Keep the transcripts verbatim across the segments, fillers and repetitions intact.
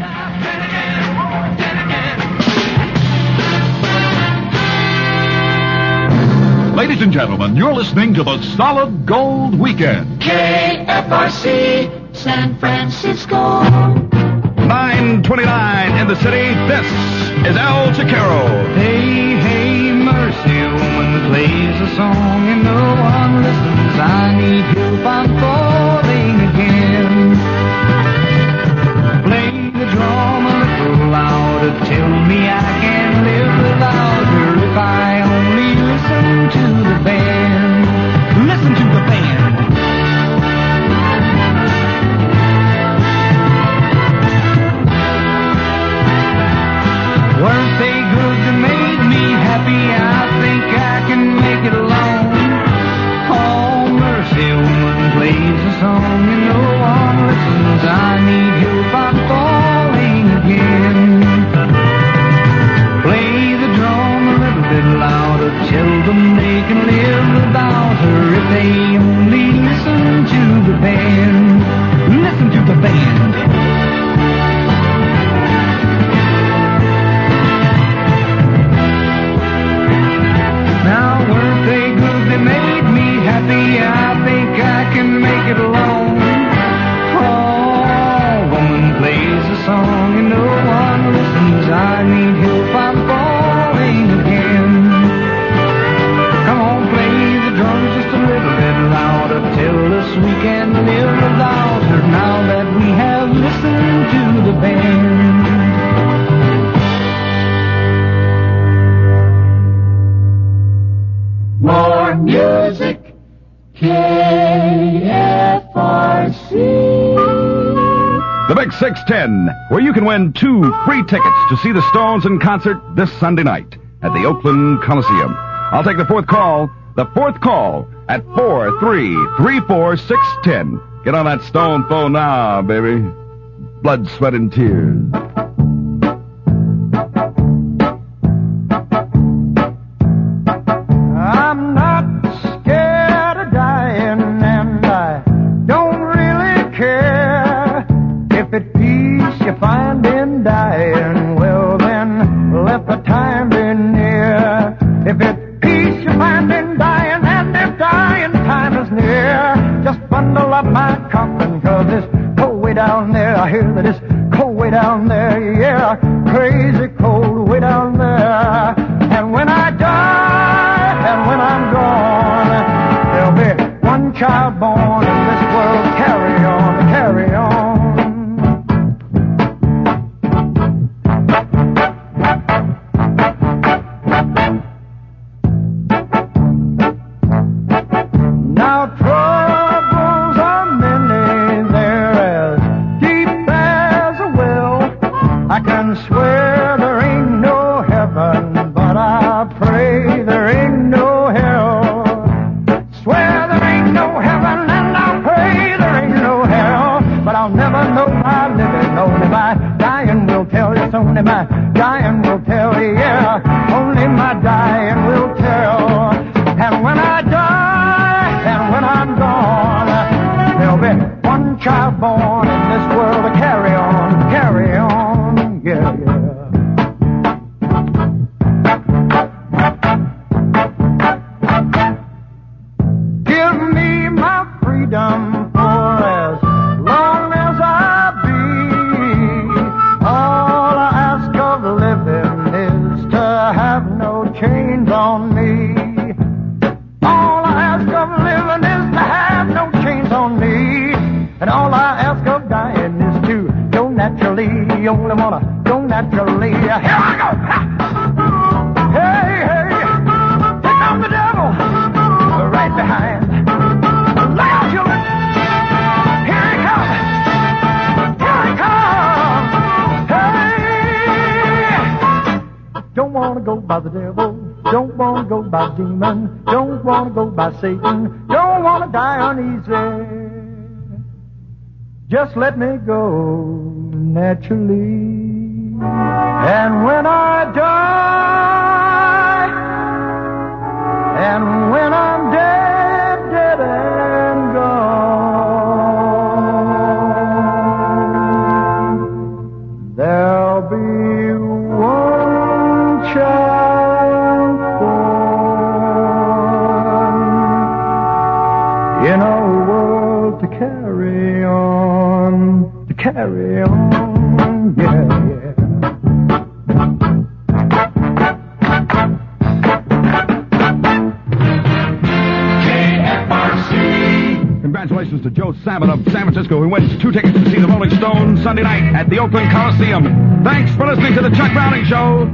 Ladies and gentlemen, you're listening to the Solid Gold Weekend. K F R C, San Francisco. nine twenty-nine in the city. This is El Chiquero. Hey, hey, mercy, woman plays a song and no one listens. I need help, I'm falling again. Play the drum a little louder, tell me I can live without her if I only listen to the band. Listen to the band. Weren't they good that made me happy? I think I can make it alone. Oh, mercy, woman plays a song and no one listens. I need help, I'm falling again. Play the drum a little bit louder, tell them they can live without her if they only listen to the band. Listen to the band. Now, weren't they good? They made me happy. I think I can make it alone. Oh, woman plays a song and no one listens. I need help, I'm falling again. Come on, play the drums just a little bit louder. Tell us we can live without her now that we have listened to the band. More music, K F R C. The Big six ten, where you can win two free tickets to see the Stones in concert this Sunday night at the Oakland Coliseum. I'll take the fourth call, the fourth call at four three three four six one zero. Get on that Stone phone now, baby. Blood, sweat, and tears. I'm not scared of dying, and I don't really care. If it peace you find in dying, well then let the time be near. If it peace you find in dying, and if dying time is near, just bundle up my coffin, 'cause it's cold way down there. I hear that it's cold way down there, yeah, crazy cold way down there. And when I die, and when I'm gone, there'll be one child born in this world. Carry on, carry on. Now troubles are many, they're as deep as a well. I can swear there ain't no heaven, but I pray there ain't no hell. Swear there ain't no heaven, and I pray there ain't no hell. But I'll never know my living, only my dying will tell you. Only my dying will tell you, yeah. Only my dying will tell. And when I die, and when I'm gone, there'll be one child born in this world to carry on, carry on, yeah, yeah. Give me my freedom for as long as I be. All I ask of living is to have no chains on me. All I ask of living is to have no chains on me. And all I ask of dying is to go naturally. You only wanna go naturally. Here I go! Ha! Hey, hey! Here comes the devil! Right behind. Look out, children! Here he comes! Here he comes! Hey! Don't wanna go by the devil. Don't wanna go by demon. Don't wanna go by Satan. Don't wanna die uneasy. Just let me go naturally. And when I die, and when I'm dead, dead and gone, carry on, yeah, yeah. K F R C. Congratulations to Joe Sabat of San Francisco, who wins two tickets to see the Rolling Stones Sunday night at the Oakland Coliseum. Thanks for listening to the Chuck Browning Show.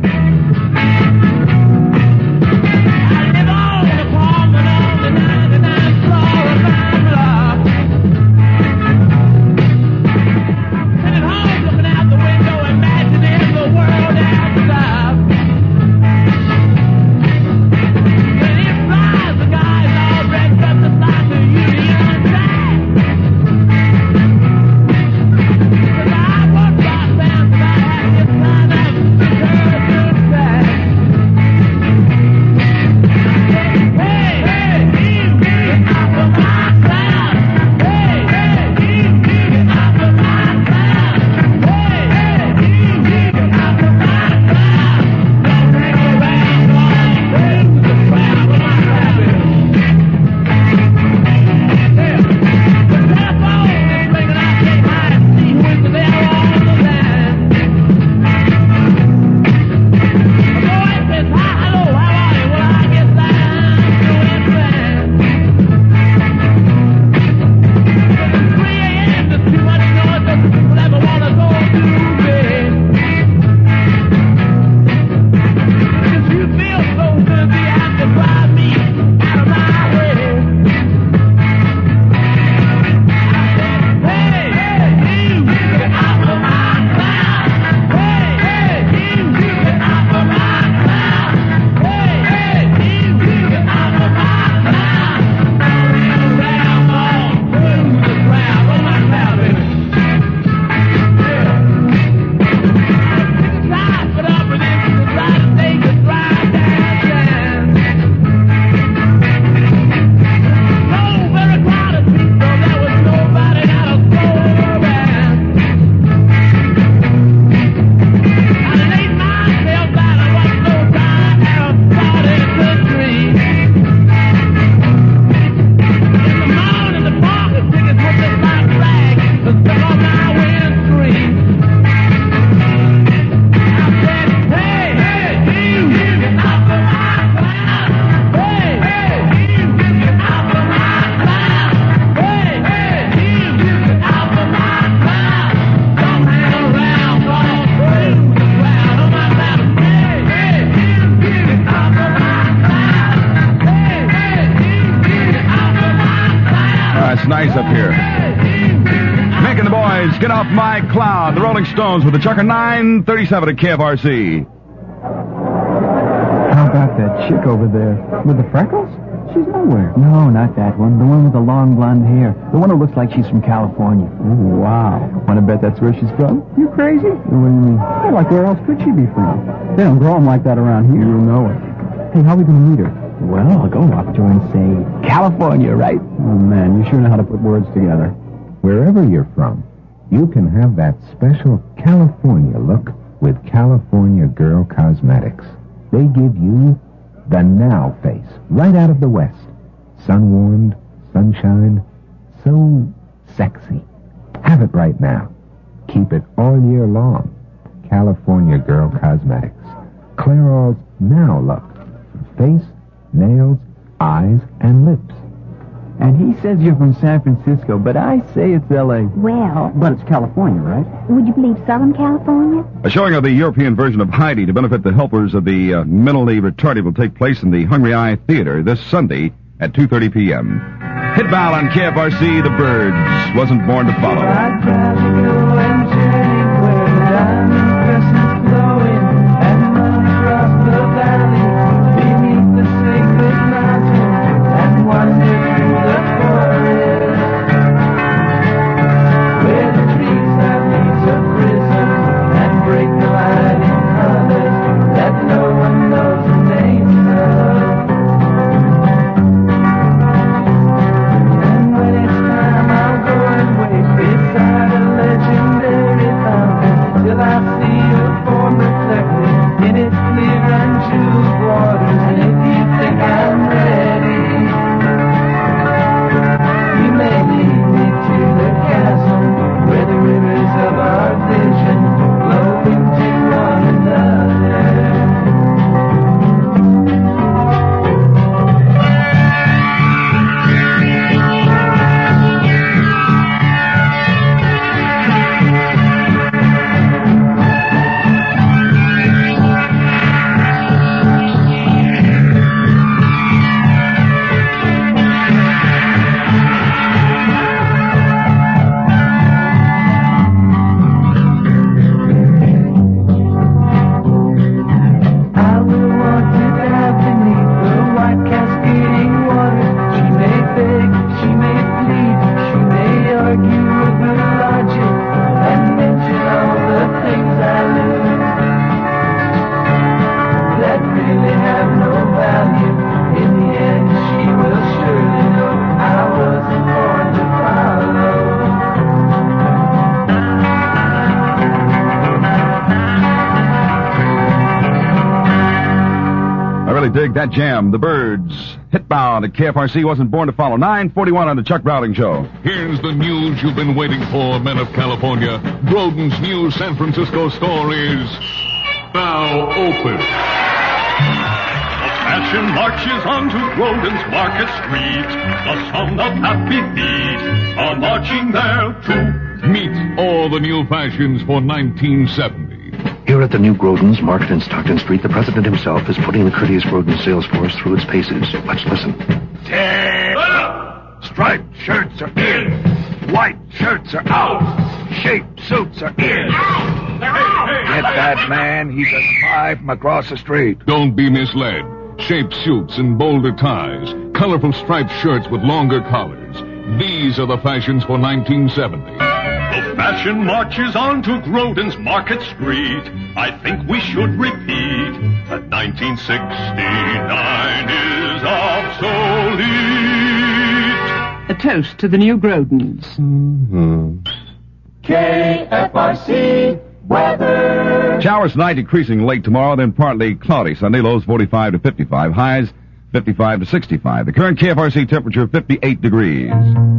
Nice up here. Mick and the boys, Get Off My Cloud. The Rolling Stones with the Chucker nine thirty-seven at K F R C. How about that chick over there with the freckles? She's nowhere. No, not that one. The one with the long blonde hair. The one who looks like she's from California. Ooh, wow. Want to bet that's where she's from? You crazy? What do you mean? Hey, like where else could she be from? They don't grow them like that around here. You know it. Hey, how are we going to meet her? Well, I'll go up to her and say, California, right? Oh, man, you sure know how to put words together. Wherever you're from, you can have that special California look with California Girl Cosmetics. They give you the now face, right out of the West. Sun-warmed, sunshine, so sexy. Have it right now. Keep it all year long. California Girl Cosmetics. Clairol's now look. Face, nails, eyes, and lips. And he says you're from San Francisco, but I say it's L A Well, But it's California, right? would you believe Southern California? A showing of the European version of Heidi to benefit the helpers of the uh, mentally retarded will take place in the Hungry Eye Theater this Sunday at two thirty p.m. Hit Val on K F R C, The Birds, Wasn't Born to Follow. I'd rather go and journey where the diamond crescent's glowing and run across the valley beneath the sacred mountain and wander through the forest where the trees have leaves of prism and break the light in colors that no one knows the names of. And when it's time, I'll go and wait beside a legend dig that jam. The Birds, hitbound at K F R C, wasn't born to follow. nine forty-one on the Chuck Browning Show. Here's the news you've been waiting for, men of California. Grodin's new San Francisco store is now open. Fashion marches onto Grodin's Market Street. The son of happy feet are marching there to meet all the new fashions for nineteen seventy. Here at the new Grodin's Market in Stockton Street, the president himself is putting the courteous Grodin sales force through its paces. Let's listen. Take up! Striped shirts are in. White shirts are out. Shaped suits are in. Out! They're out! Get that man. He's a spy from across the street. Don't be misled. Shaped suits and bolder ties, colorful striped shirts with longer collars. These are the fashions for nineteen seventy. The fashion marches on to Grodin's Market Street. I think we should repeat that nineteen sixty-nine is obsolete. A toast to the new Grodins. Mm-hmm. K F R C weather. Showers tonight, decreasing late tomorrow, then partly cloudy Sunday. Lows forty-five to fifty-five, highs fifty-five to sixty-five. The current K F R C temperature fifty-eight degrees.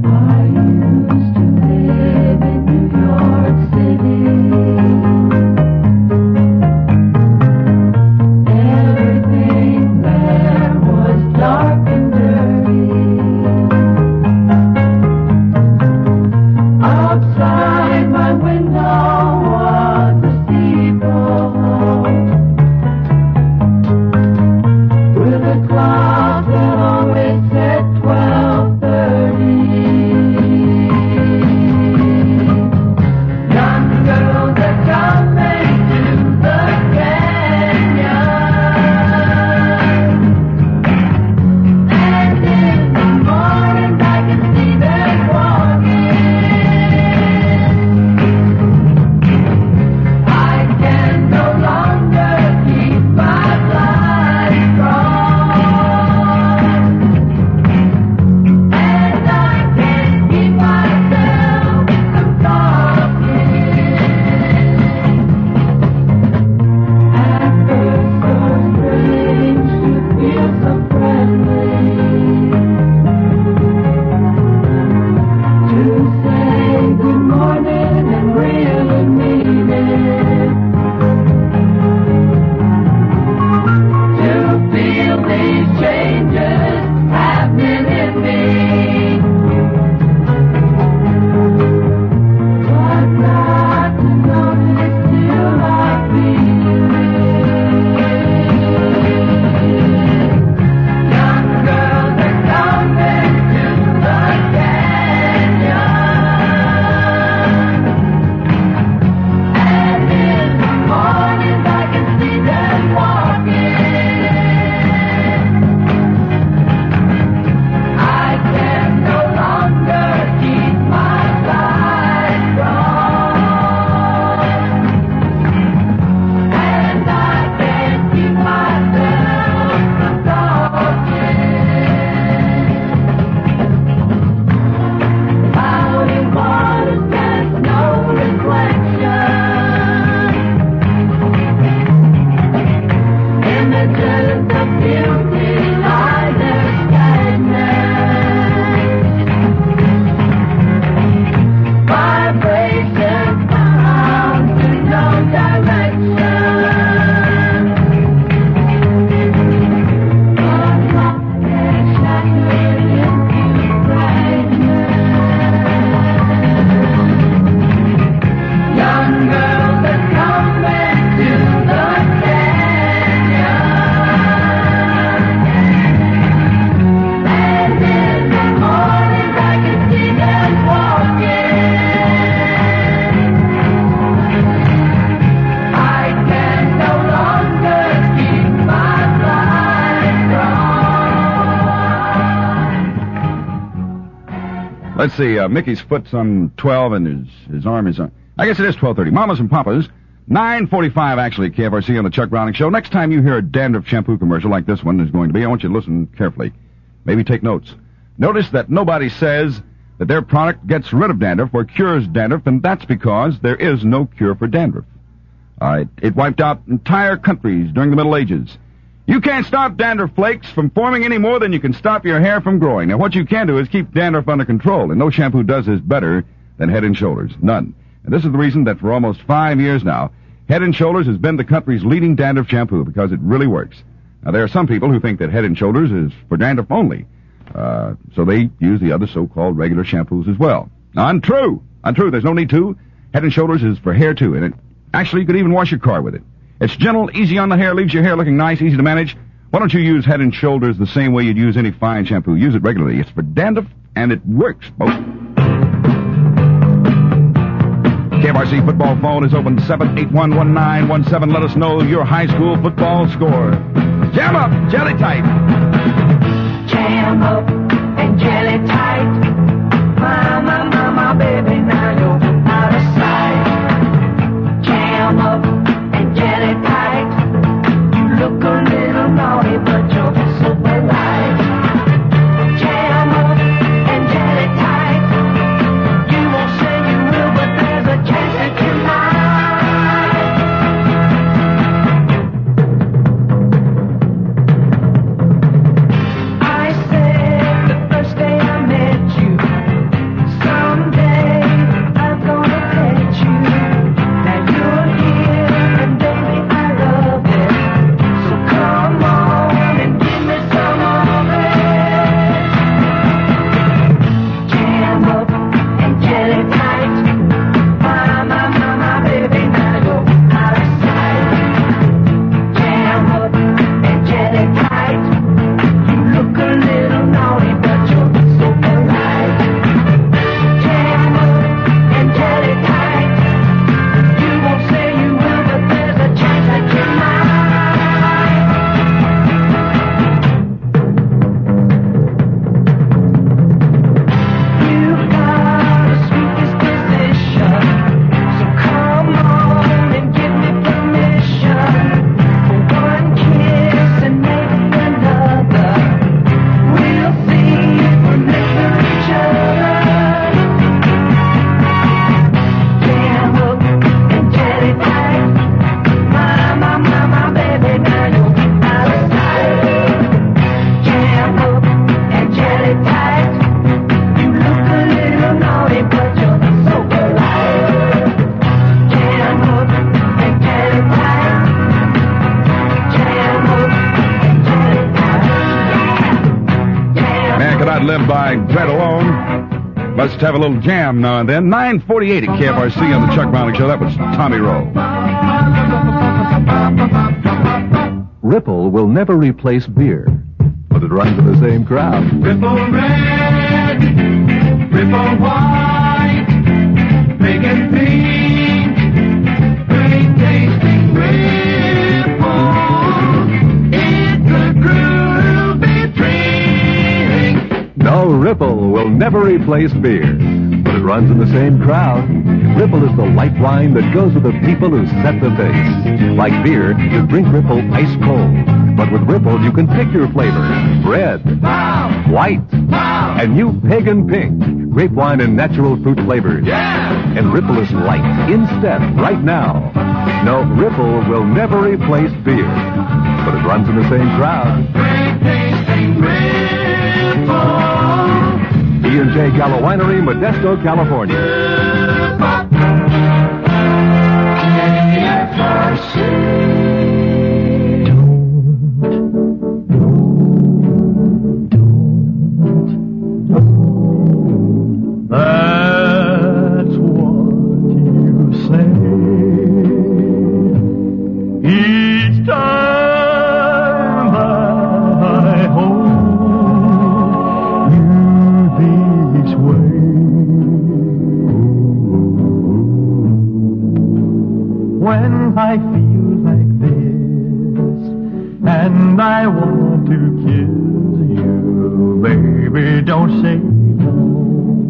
Let's see, uh, Mickey's foot's on twelve and his, his arm is on... I guess it is twelve thirty. Mamas and Papas, nine forty-five actually, K F R C on the Chuck Browning Show. Next time you hear a dandruff shampoo commercial like this one is going to be, I want you to listen carefully. Maybe take notes. Notice that nobody says that their product gets rid of dandruff or cures dandruff, and that's because there is no cure for dandruff. Uh, it, it wiped out entire countries during the Middle Ages. You can't stop dandruff flakes from forming any more than you can stop your hair from growing. Now, what you can do is keep dandruff under control, and no shampoo does this better than Head and Shoulders. None. And this is the reason that for almost five years now, Head and Shoulders has been the country's leading dandruff shampoo, because it really works. Now, there are some people who think that Head and Shoulders is for dandruff only, uh, so they use the other so-called regular shampoos as well. Now, untrue. Untrue. There's no need to. Head and Shoulders is for hair, too, and it actually, you could even wash your car with it. It's gentle, easy on the hair, leaves your hair looking nice, easy to manage. Why don't you use Head and Shoulders the same way you'd use any fine shampoo? Use it regularly. It's for dandruff, and it works, folks. K F R C football phone is open seven eight one, one nine one seven. Let us know your high school football score. Jam up, jelly tight. Jam up and jelly tight. Mama, mama, baby, now you're out of sight. Jam up and jelly tight. You look a little naughty, but you're so polite. Jam up and jelly tight. You won't say you will, but there's a chance that you might. I said the first day I met you, someday I'm gonna pet you. Now you're here and baby I love it, so come on and give me some of it. Jam up and jelly tight. My, my, my, my baby, now you're out of sight. Jam up and jelly tight. You look a little naughty, but you're so polite. Jam up and jelly tight. You won't say you will, but there's a chance that you might. You've got the sweetest position, so come on and give me permission for one kiss and maybe another. We'll see if we're meant for each other. Jam up and jelly tight. My, my, my, my baby, now you're out of sight. Jam up and jelly tight. You look a little naughty, but you're so polite. Jam up and jelly tight. Jam up and jelly tight. Yeah. Man cannot live by bread alone. Must have a little jam now and then. nine forty-eight at K F R C on the Chuck Browning Show. That was Tommy Rowe. Ripple will never replace beer, but it runs in the same crowd. Ripple red, ripple white, big and pink, great tasting ripple. It's a groovy drink. No, Ripple will never replace beer, but it runs in the same crowd. Ripple is the light wine that goes with the people who set the pace. Like beer, you drink Ripple ice cold. But with Ripple, you can pick your flavor. Red, Wow, white, wow, and new pagan pink. Grape wine and natural fruit flavors. yeah. And Ripple is light instead, right now. No, Ripple will never replace beer, but it runs in the same crowd. Great tasting ripple. E and J Gallo Winery, Modesto, California. K F R C. That's what you say each time I hold you this way. When I feel like this and I want to kiss you, baby, don't say no.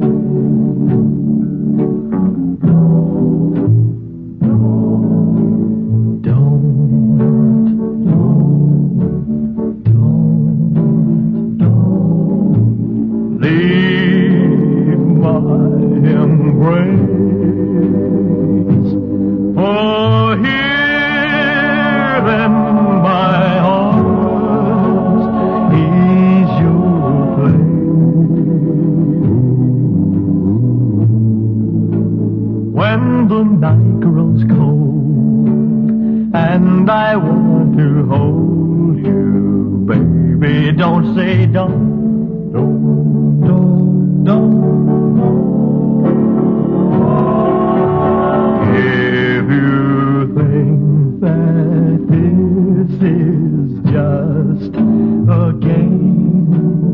Leave my embrace, for here in my arms and I want to hold you, baby. Don't say don't, don't, don't, don't. If you think that this is just a game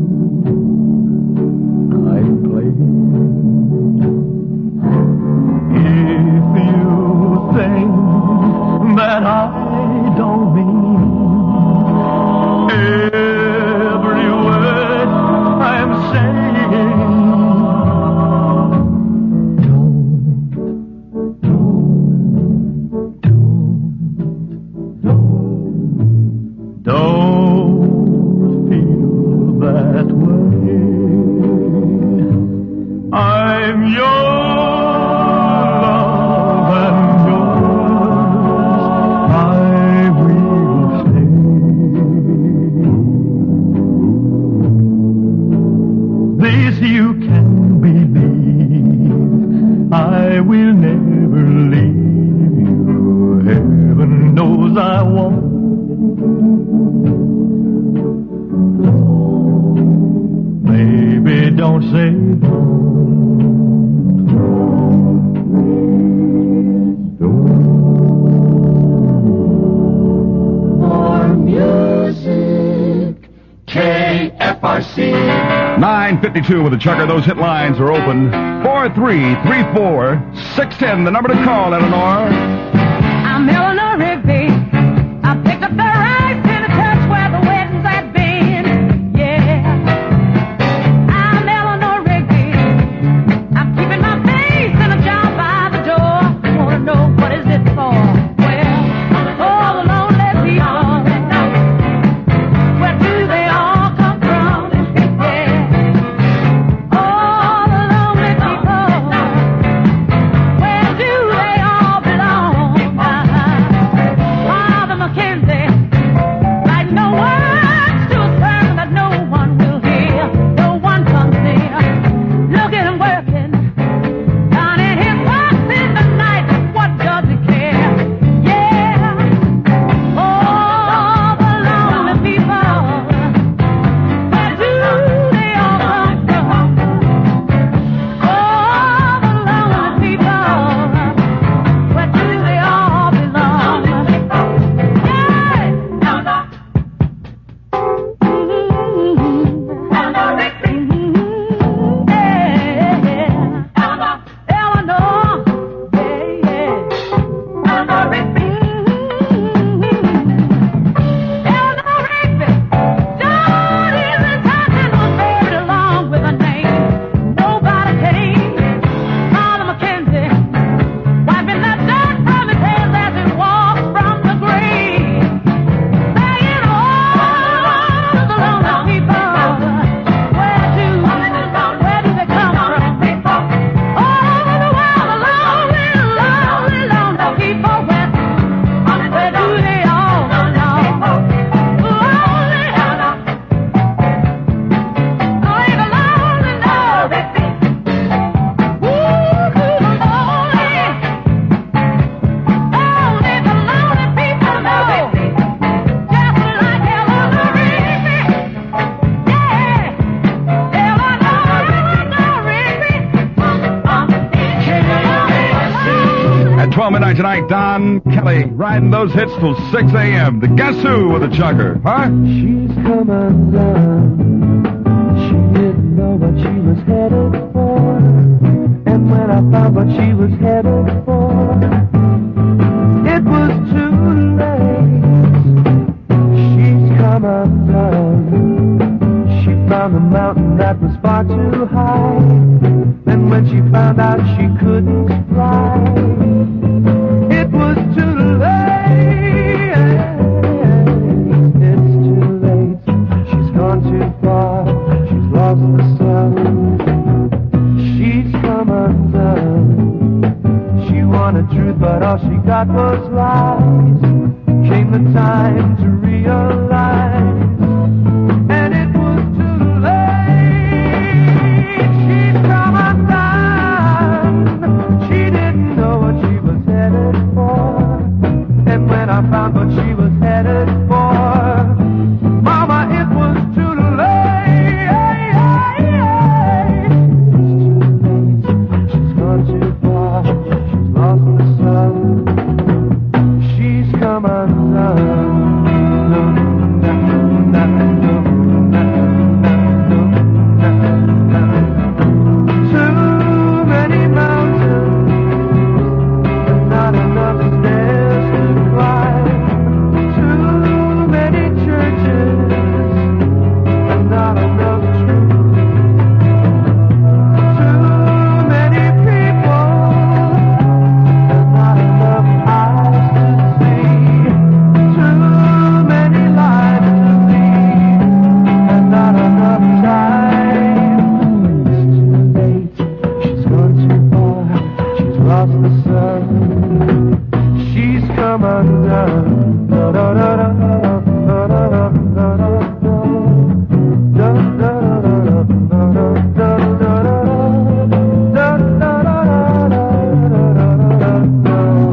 I'm playing, if you think that I don't mean every word I'm saying, don't feel that way. I'm your love and yours I will stay. This you can believe, I will never leave you. Heaven knows I won't. Baby, don't say More music, K F R C. nine fifty-two with the Chucker. Those hit lines are open. four three three four, six one zero, the number to call, Eleanor. I'm Eleanor Rigby. I picked up the rice in a church where the weddings had been. Yeah. I'm Eleanor Rigby. I'm keeping my face in a jar by the door. Wanna know what is it for? Well, all the lonely people. Where do they all come from? Yeah. All the lonely people. Where do they all belong? Father Mackenzie, write no words to a sermon that no one will hear. No one comes near. Look at him working, down in his box in the night. What does he care? Yeah, all the lonely people. Where do they all come from? All the lonely people. Where do they all belong? Wiping that dirt from his hands as he walks from the grave. Saying all the lonely people, where do, where do they come from? All over the world, the lonely, lonely, lonely people, where, where do they all belong? Lonely, only the lonely know. Ooh, lonely. Only the lonely people know. Just like Eleanor Rigby. Yeah. Eleanor, Eleanor Rigby. At twelve midnight tonight, Don Kelly riding those hits till six a.m. The Guess Who with the Chucker, huh? She's come undone. She didn't know what she was headed for. And when I found what she was headed for, it was too late. She's come undone. She found a mountain that was far too high. Then when she found out she couldn't fly, it was too late. It's too late. She's gone too far. She's lost the sun. She's come undone. She wanted truth, but all she got was lies. Came the time to realize, and it was too late. She's come undone. She didn't know what she was headed for. And when I found what come undone. No, no, no, no, no, no, no, no. Too many mountains, not enough stairs to climb. Too many churches, not enough truth. Too many people, not enough eyes to see. Too many lives to lead, and not enough time. It's too late, she's gone too far, she's lost the sun. She's come undone. Da da da da da da da da da da. Da da da da da da da da da. Da da da da da da da.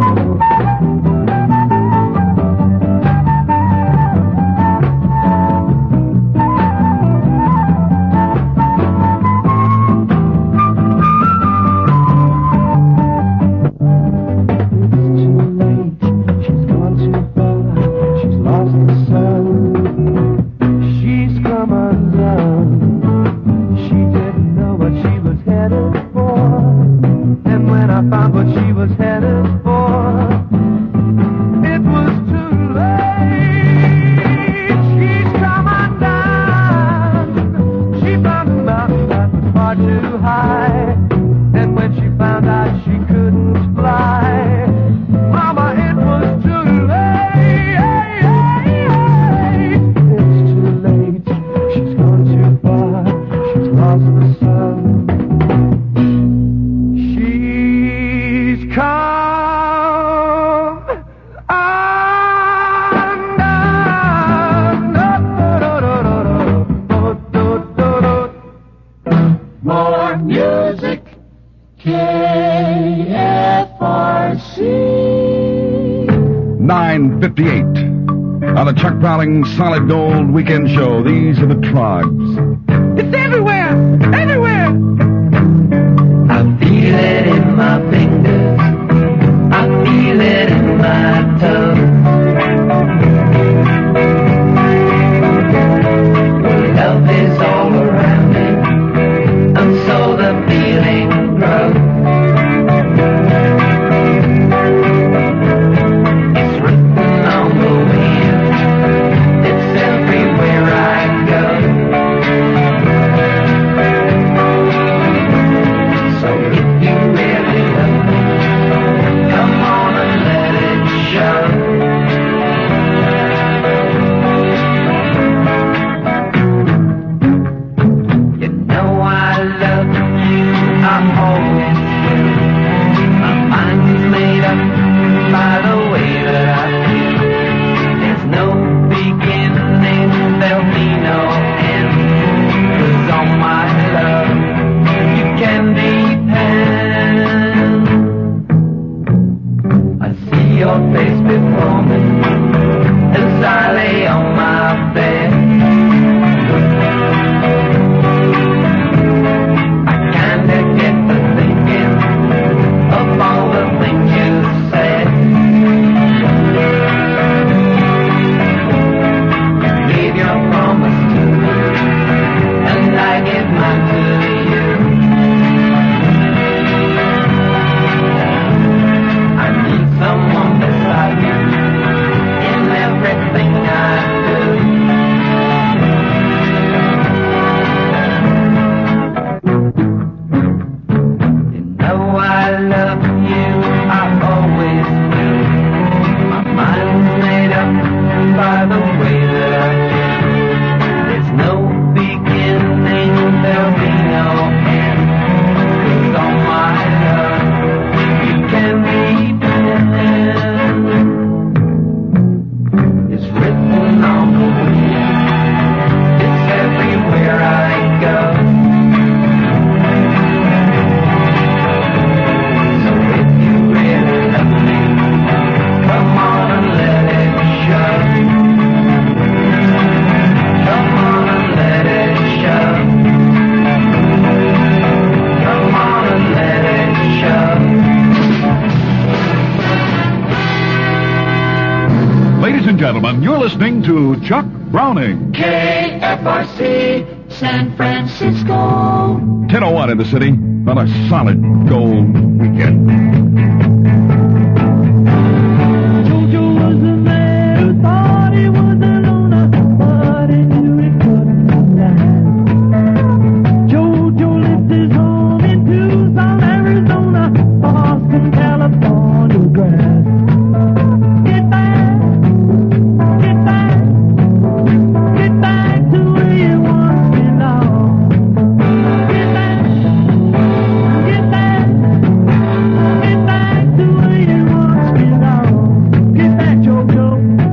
She's gone too far, she's lost the sun. She's come undone. She didn't know what she was headed for. And when I found what she was headed for, it was too late. She's come undone. She found a mountain that was far too high. And when she found out she couldn't fly, Mama, it was too late. It's too late. She's gone too far. She's lost the sun. She's come undone. More music. K F R C. nine fifty-eight. On the Chuck Prowling Solid Gold Weekend Show, these are the Trogs. It's everywhere! Everywhere! I feel it in my fingers. I feel it in my toes. Love is all around me, and so the feeling grows. It's written on the wind. It's everywhere I go. So if you really love me, come on and let it show. You know I love you, I always will. My mind's made up by the way that I feel. There's no beginning, there'll be no end. 'Cause on my love, you can depend. I see your face before me as I lay on my bed. I kinda get to thinking of all the things you said. You gave your promise to me, and I give mine to you. I need someone beside you in everything I Ladies and gentlemen, you're listening to Chuck Browning. K F R C, San Francisco. ten oh one in the city on a solid gold weekend. Jojo was a man who thought he was a loner, but he knew he couldn't stand. Jojo lived his home in Tucson, Arizona, Boston, California grass. Get back, get back, get back to where you once belonged. Get back, get back, get back to where you once belonged. Get back, Jojo.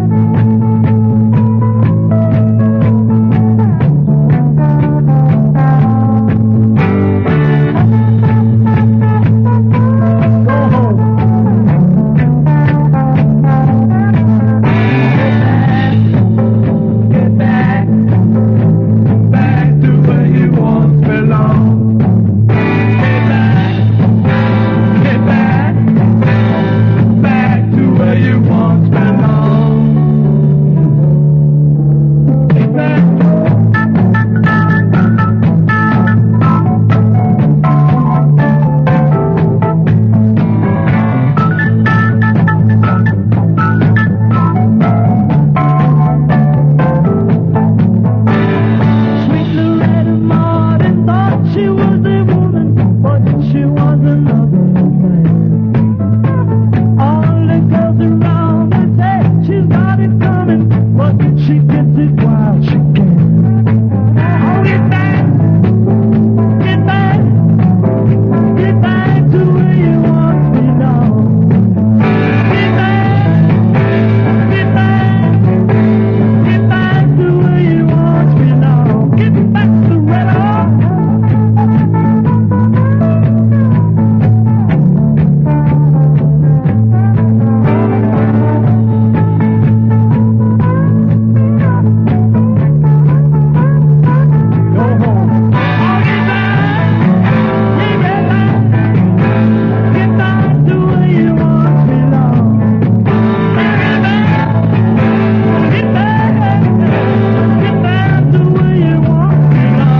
Go home. Get back, back to where you once belonged. Get back, get back, back to where you once belonged. Get back. Sweet Loretta Martin thought she was a woman, but she was another man. All the girls around her say she's got it coming, but she gets it while she can. Oh, get back, get back, get back to where you once belonged. Get back, get back, get back to where you once belonged. Get back, Loretta. Go home. Oh, get back, get back, get back to where you once belonged. Get back, get back, get back to where you once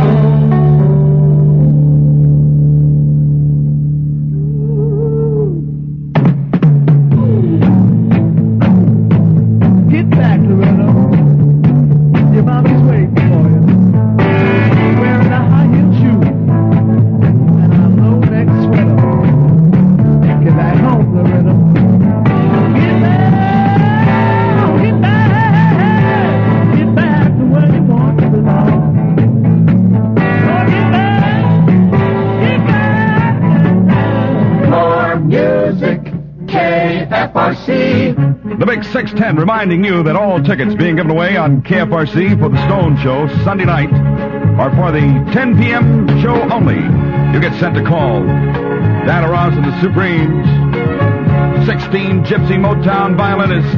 belonged. Get back, Loretta. Your mommy's waiting for you. Wearing a high-heel shoe and a low-neck sweater. Get back home, Loretta. Get back, get back, get back to where you want to belong. Oh, get back, get back. More music, K F R C. The Big six ten reminding you that all tickets being given away on K F R C for the Stone Show Sunday night are for the ten p.m. show only. You get sent a call. Diana Ross and the Supremes. sixteen Gypsy Motown violinist.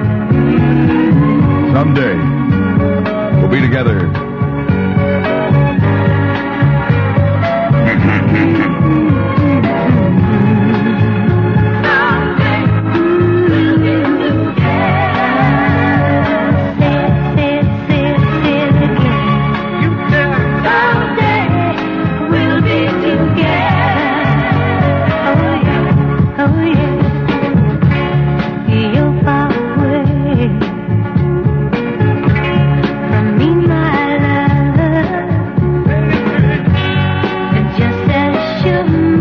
Someday we'll be together. We'll be together. Oh yeah, oh yeah. You're far away from me, my love. And just as sure.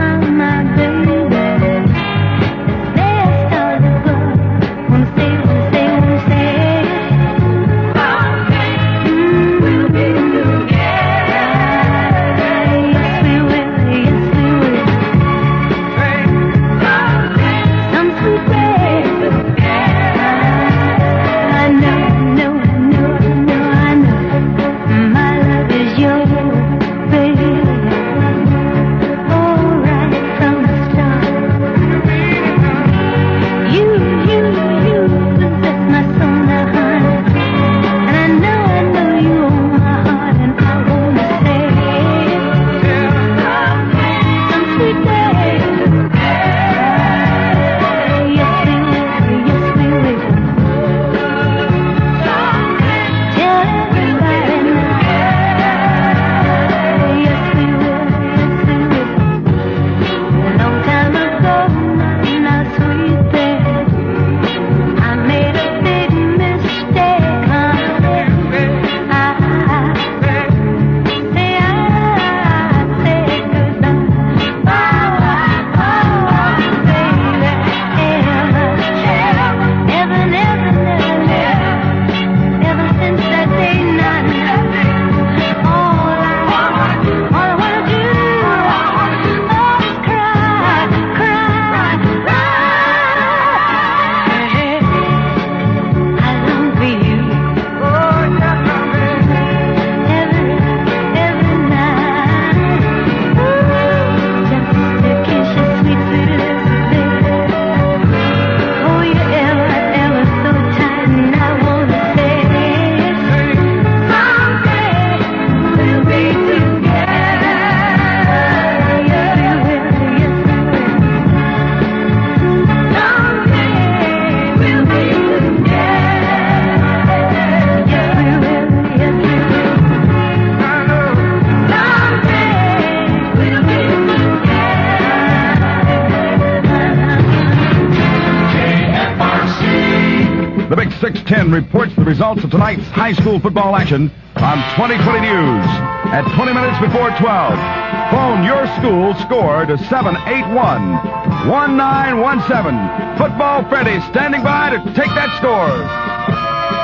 The Big six ten reports the results of tonight's high school football action on twenty twenty News at twenty minutes before twelve. Phone your school score to seven eight one, one nine one seven. Football Freddy standing by to take that score.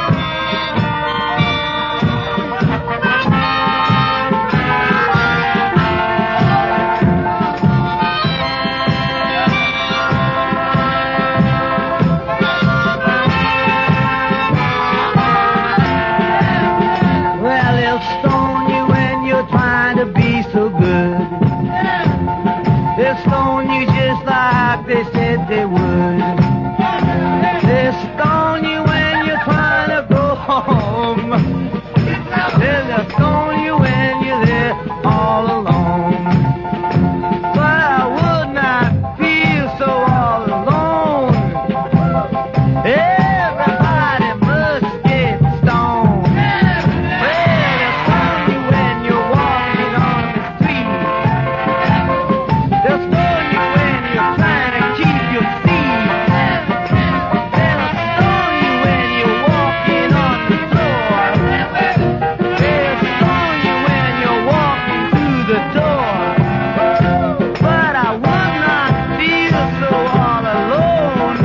They said they would. They stone you when you're trying to go home. They'll stone you when you're there all alone. But I would not feel so all alone. Everybody must get stoned. Well, they'll stone you when you're walking on the street. They'll stone you when you're trying to keep your seat. They'll stone you when you're walking on the floor. They'll stone you when you're walking through the door. But I would not feel so all alone.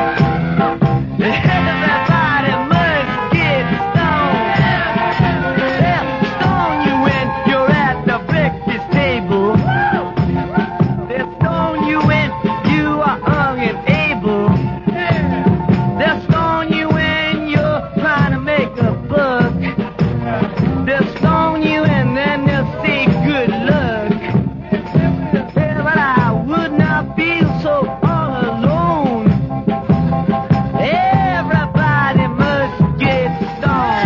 Everybody must get stoned. They'll stone you when you're at the breakfast table. They'll stone you when you are young and able. They'll stone you when you're trying to make a buck. They'll stone you and then they'll say good luck. Yeah, but I would not feel so all alone. Everybody must get stoned.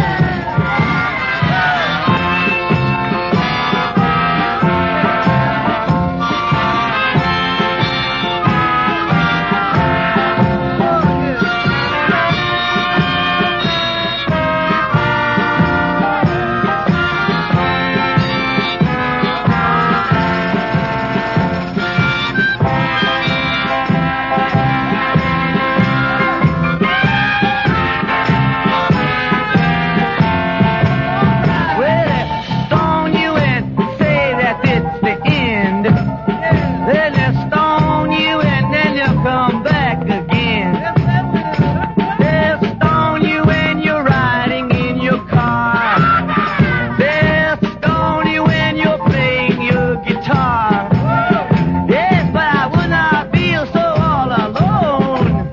Well, they stone you and say that it's the end. Then they stone you and then you come back again. They'll stone you when you're riding in your car. They'll stone you when you're playing your guitar. Yes, but I would not feel so all alone.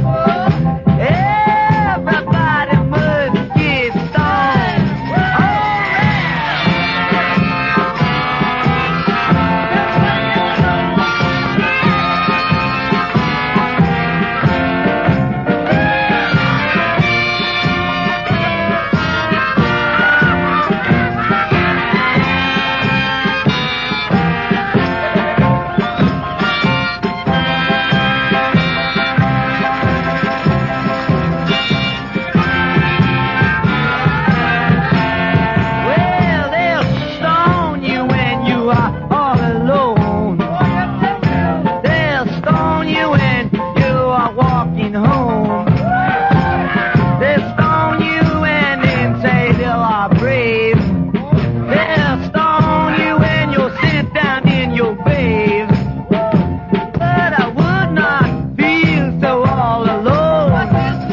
Everybody must get stoned. Well, they'll stone you when you are all alone. They'll stone you when you are walking home. They'll stone you and then say they are brave. They'll stone you when you're sent down in your grave. But I would not feel so all alone.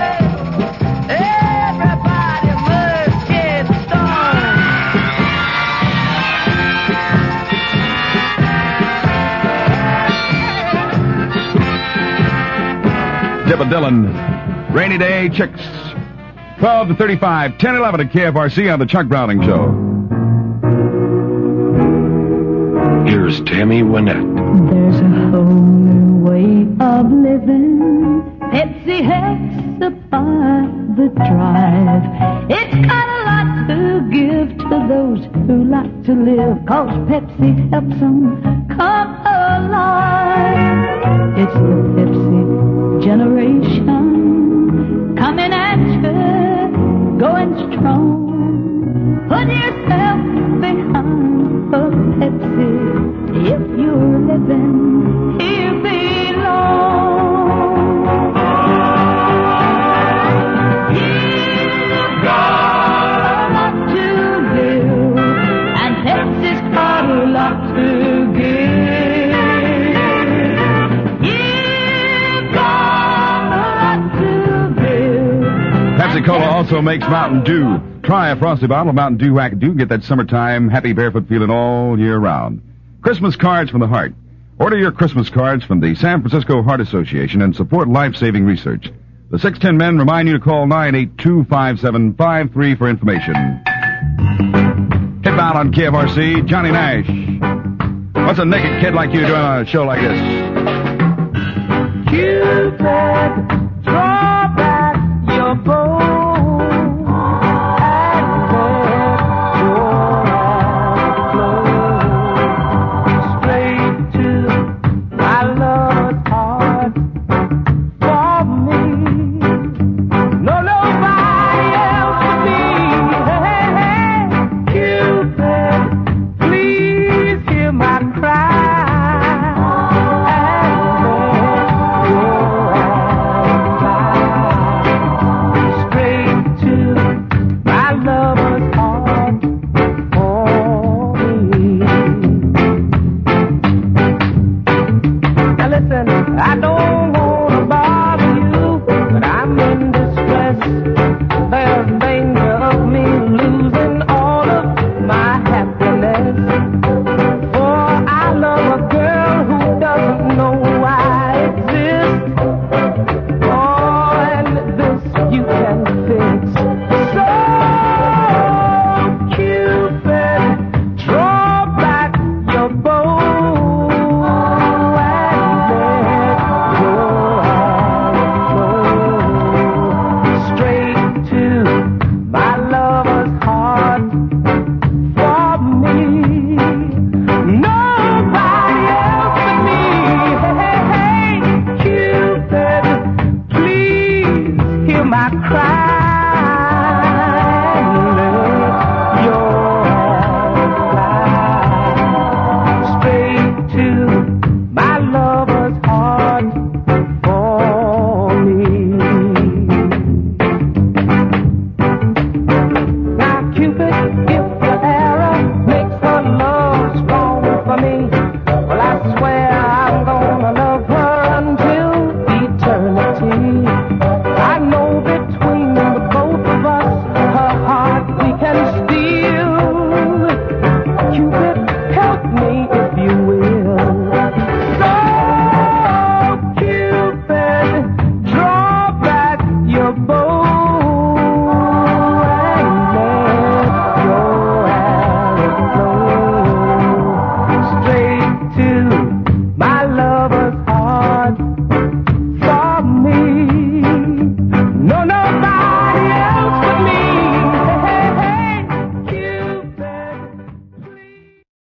Everybody must get stoned. Dipper Dillon, Rainy Day Chicks. twelve to thirty-five, ten eleven at K F R C on the Chuck Browning Show. Here's Tammy Wynette. There's a whole new way of living. Pepsi helps supply the drive. It's got a lot to give to those who like to live, 'cause Pepsi helps them come alive. It's the Pepsi generation coming at you, going strong. Put yourself behind a Pepsi if you're living here belong. Pepsi Cola also makes Mountain Dew. Try a frosty bottle of Mountain Dew Wack Dew. Get that summertime happy barefoot feeling all year round. Christmas cards from the heart. Order your Christmas cards from the San Francisco Heart Association and support life-saving research. The six ten Men remind you to call nine eight two, five seven five three for information. Hitbound on K F R C, Johnny Nash. What's a naked kid like you doing on a show like this? Cupid, draw back your bow and let your eyes flow straight to my love's heart for me. No, nobody else but me. Hey, hey, Cupid, please hear my cry. I don't want to bother you, but I'm in distress. There's danger of me losing all of my happiness. For I love a girl who doesn't know I exist. Oh, and this you can fix. So, Cupid, draw back your bow. My cry.